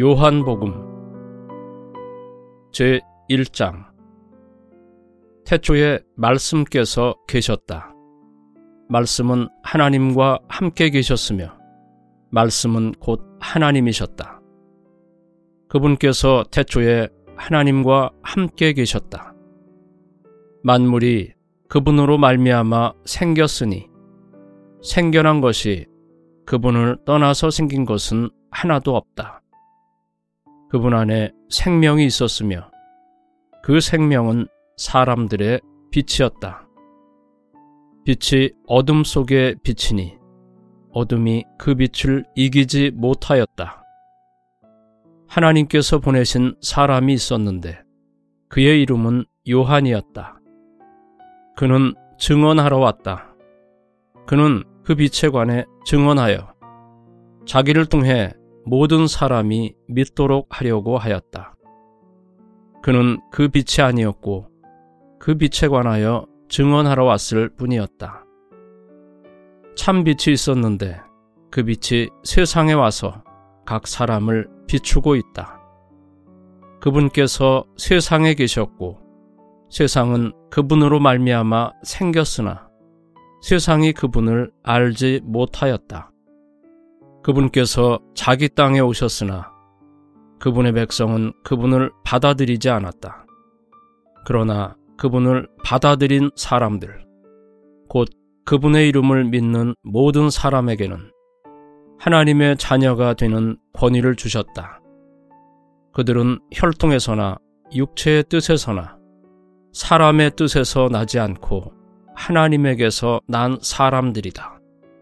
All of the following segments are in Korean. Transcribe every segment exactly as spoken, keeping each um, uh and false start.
요한복음 제일 장. 태초에 말씀께서 계셨다. 말씀은 하나님과 함께 계셨으며 말씀은 곧 하나님이셨다. 그분께서 태초에 하나님과 함께 계셨다. 만물이 그분으로 말미암아 생겼으니 생겨난 것이 그분을 떠나서 생긴 것은 하나도 없다. 그분 안에 생명이 있었으며 그 생명은 사람들의 빛이었다. 빛이 어둠 속에 비치니 어둠이 그 빛을 이기지 못하였다. 하나님께서 보내신 사람이 있었는데 그의 이름은 요한이었다. 그는 증언하러 왔다. 그는 그 빛에 관해 증언하여 자기를 통해 모든 사람이 믿도록 하려고 하였다. 그는 그 빛이 아니었고 그 빛에 관하여 증언하러 왔을 뿐이었다. 참 빛이 있었는데 그 빛이 세상에 와서 각 사람을 비추고 있다. 그분께서 세상에 계셨고 세상은 그분으로 말미암아 생겼으나 세상이 그분을 알지 못하였다. 그분께서 자기 땅에 오셨으나 그분의 백성은 그분을 받아들이지 않았다. 그러나 그분을 받아들인 사람들, 곧 그분의 이름을 믿는 모든 사람에게는 하나님의 자녀가 되는 권위를 주셨다. 그들은 혈통에서나 육체의 뜻에서나 사람의 뜻에서 나지 않고 하나님에게서 난 사람들이다.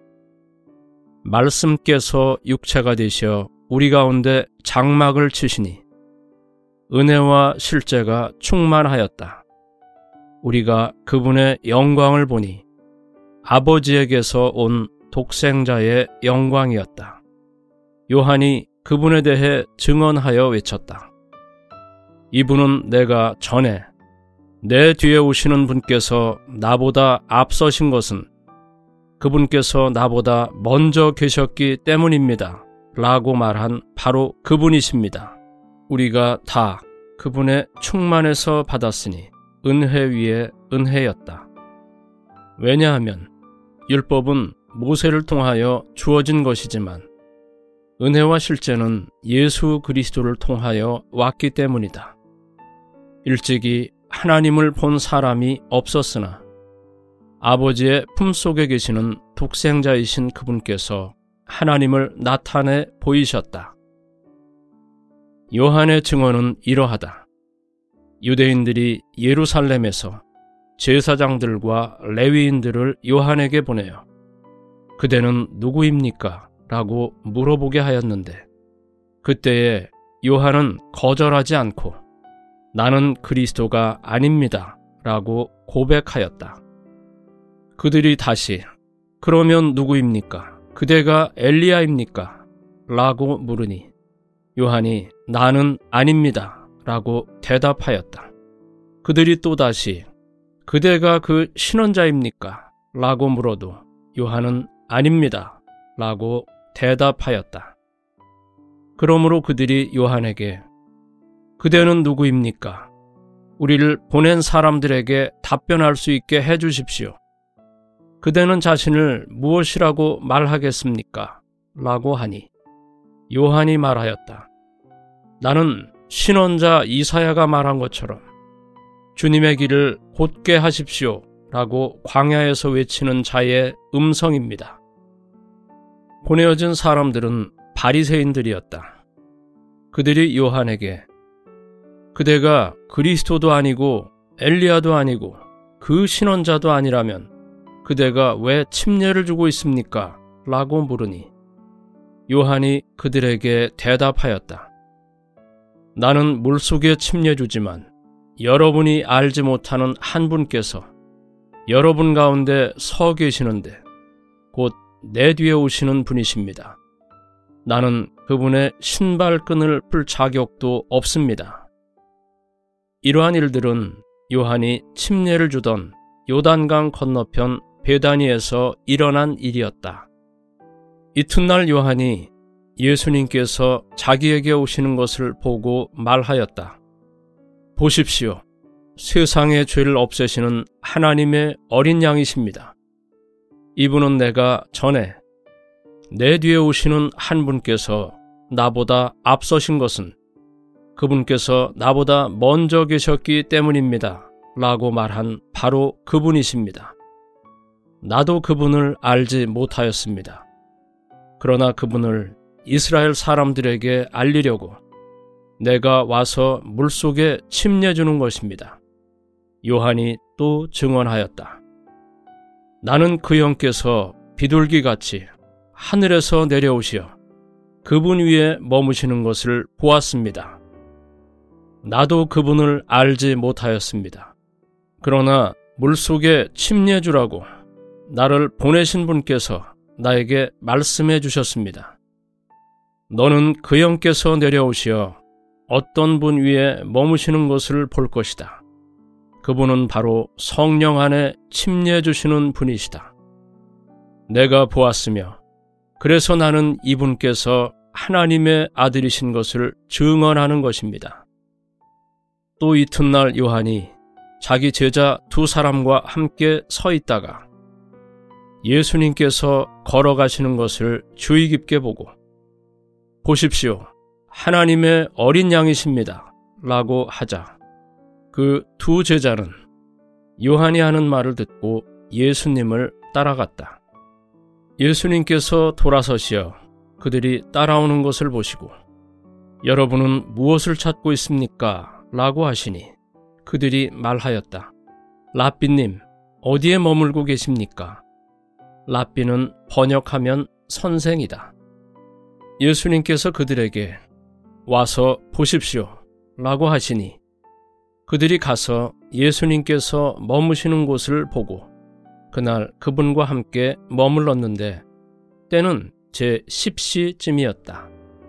말씀께서 육체가 되시어 우리 가운데 장막을 치시니 은혜와 실제가 충만하였다. 우리가 그분의 영광을 보니 아버지에게서 온 독생자의 영광이었다. 요한이 그분에 대해 증언하여 외쳤다. 이분은 내가 전에 내 뒤에 오시는 분께서 나보다 앞서신 것은 그분께서 나보다 먼저 계셨기 때문입니다. 라고 말한 바로 그분이십니다. 우리가 다 그분의 충만에서 받았으니 은혜 위에 은혜였다. 왜냐하면 율법은 모세를 통하여 주어진 것이지만 은혜와 실제는 예수 그리스도를 통하여 왔기 때문이다. 일찍이 하나님을 본 사람이 없었으나 아버지의 품속에 계시는 독생자이신 그분께서 하나님을 나타내 보이셨다. 요한의 증언은 이러하다. 유대인들이 예루살렘에서 제사장들과 레위인들을 요한에게 보내어 그대는 누구입니까? 라고 물어보게 하였는데 그때에 요한은 거절하지 않고 나는 그리스도가 아닙니다. 라고 고백하였다. 그들이 다시 그러면 누구입니까? 그대가 엘리야입니까? 라고 물으니 요한이 나는 아닙니다. 라고 대답하였다. 그들이 또다시 그대가 그 신원자입니까? 라고 물어도 요한은 아닙니다. 라고 대답하였다. 그러므로 그들이 요한에게 그대는 누구입니까? 우리를 보낸 사람들에게 답변할 수 있게 해주십시오. 그대는 자신을 무엇이라고 말하겠습니까? 라고 하니 요한이 말하였다. 나는 신언자 이사야가 말한 것처럼 주님의 길을 곧게 하십시오 라고 광야에서 외치는 자의 음성입니다. 보내어진 사람들은 바리새인들이었다. 그들이 요한에게 그대가 그리스도도 아니고 엘리야도 아니고 그 신언자도 아니라면 그대가 왜 침례를 주고 있습니까? 라고 물으니 요한이 그들에게 대답하였다. 나는 물속에 침례 주지만 여러분이 알지 못하는 한 분께서 여러분 가운데 서 계시는데 곧 내 뒤에 오시는 분이십니다. 나는 그분의 신발끈을 풀 자격도 없습니다. 이러한 일들은 요한이 침례를 주던 요단강 건너편 베다니에서 일어난 일이었다. 이튿날 요한이 예수님께서 자기에게 오시는 것을 보고 말하였다. 보십시오. 세상의 죄를 없애시는 하나님의 어린 양이십니다. 이분은 내가 전에 내 뒤에 오시는 한 분께서 나보다 앞서신 것은 그분께서 나보다 먼저 계셨기 때문입니다. 라고 말한 바로 그분이십니다. 나도 그분을 알지 못하였습니다. 그러나 그분을 이스라엘 사람들에게 알리려고 내가 와서 물속에 침례주는 것입니다. 요한이 또 증언하였다. 나는 그 영께서 비둘기같이 하늘에서 내려오시어 그분 위에 머무시는 것을 보았습니다. 나도 그분을 알지 못하였습니다. 그러나 물속에 침례주라고 나를 보내신 분께서 나에게 말씀해 주셨습니다. 너는 그 영께서 내려오시어 어떤 분 위에 머무시는 것을 볼 것이다. 그분은 바로 성령 안에 침례 주시는 분이시다. 내가 보았으며 그래서 나는 이분께서 하나님의 아들이신 것을 증언하는 것입니다. 또 이튿날 요한이 자기 제자 두 사람과 함께 서 있다가 예수님께서 걸어가시는 것을 주의 깊게 보고 보십시오. 하나님의 어린 양이십니다. 라고 하자 그 두 제자는 요한이 하는 말을 듣고 예수님을 따라갔다. 예수님께서 돌아서시어 그들이 따라오는 것을 보시고 여러분은 무엇을 찾고 있습니까? 라고 하시니 그들이 말하였다. 랍비님, 어디에 머물고 계십니까? 랍비는 번역하면 선생이다. 예수님께서 그들에게 와서 보십시오. 라고 하시니 그들이 가서 예수님께서 머무시는 곳을 보고 그날 그분과 함께 머물렀는데 때는 제십 시쯤이었다.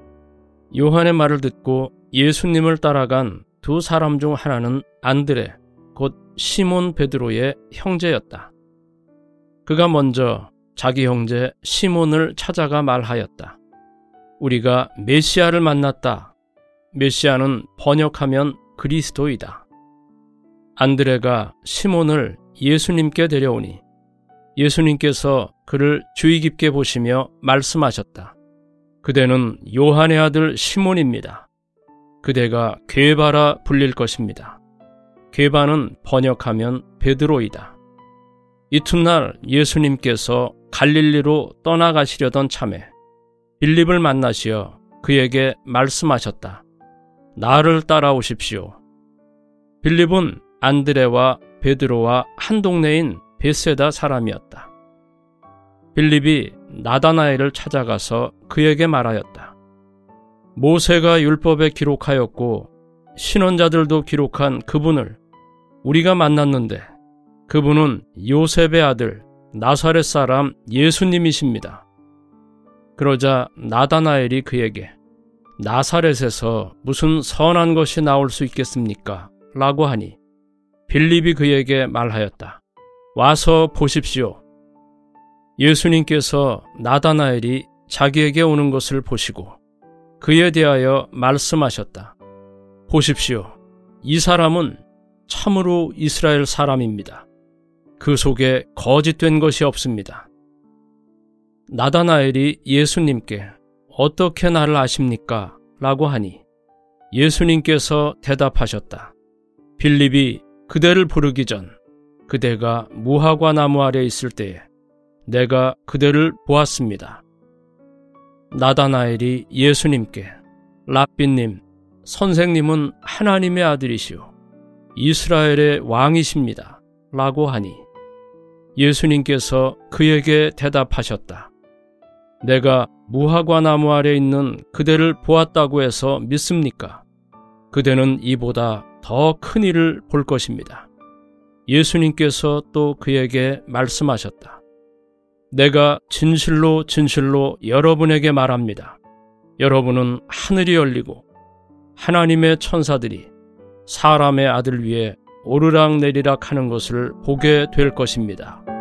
요한의 말을 듣고 예수님을 따라간 두 사람 중 하나는 안드레, 곧 시몬 베드로의 형제였다. 그가 먼저 자기 형제 시몬을 찾아가 말하였다. 우리가 메시아를 만났다. 메시아는 번역하면 그리스도이다. 안드레가 시몬을 예수님께 데려오니 예수님께서 그를 주의 깊게 보시며 말씀하셨다. 그대는 요한의 아들 시몬입니다. 그대가 게바라 불릴 것입니다. 게바는 번역하면 베드로이다. 이튿날 예수님께서 갈릴리로 떠나가시려던 참에 빌립을 만나시어 그에게 말씀하셨다. 나를 따라오십시오. 빌립은 안드레와 베드로와 한 동네인 베세다 사람이었다. 빌립이 나다나엘을 찾아가서 그에게 말하였다. 모세가 율법에 기록하였고 신원자들도 기록한 그분을 우리가 만났는데 그분은 요셉의 아들 나사렛 사람 예수님이십니다. 그러자 나다나엘이 그에게 나사렛에서 무슨 선한 것이 나올 수 있겠습니까? 라고 하니 빌립이 그에게 말하였다. 와서 보십시오. 예수님께서 나다나엘이 자기에게 오는 것을 보시고 그에 대하여 말씀하셨다. 보십시오. 이 사람은 참으로 이스라엘 사람입니다. 그 속에 거짓된 것이 없습니다. 나다나엘이 예수님께 어떻게 나를 아십니까? 라고 하니 예수님께서 대답하셨다. 빌립이 그대를 부르기 전 그대가 무화과 나무 아래 있을 때에 내가 그대를 보았습니다. 나다나엘이 예수님께 랍비님, 선생님은 하나님의 아들이시오 이스라엘의 왕이십니다. 라고 하니 예수님께서 그에게 대답하셨다. 내가 무화과 나무 아래 있는 그대를 보았다고 해서 믿습니까? 그대는 이보다 더 큰 일을 볼 것입니다. 예수님께서 또 그에게 말씀하셨다. 내가 진실로 진실로 여러분에게 말합니다. 여러분은 하늘이 열리고 하나님의 천사들이 사람의 아들 위에 오르락내리락 하는 것을 보게 될 것입니다.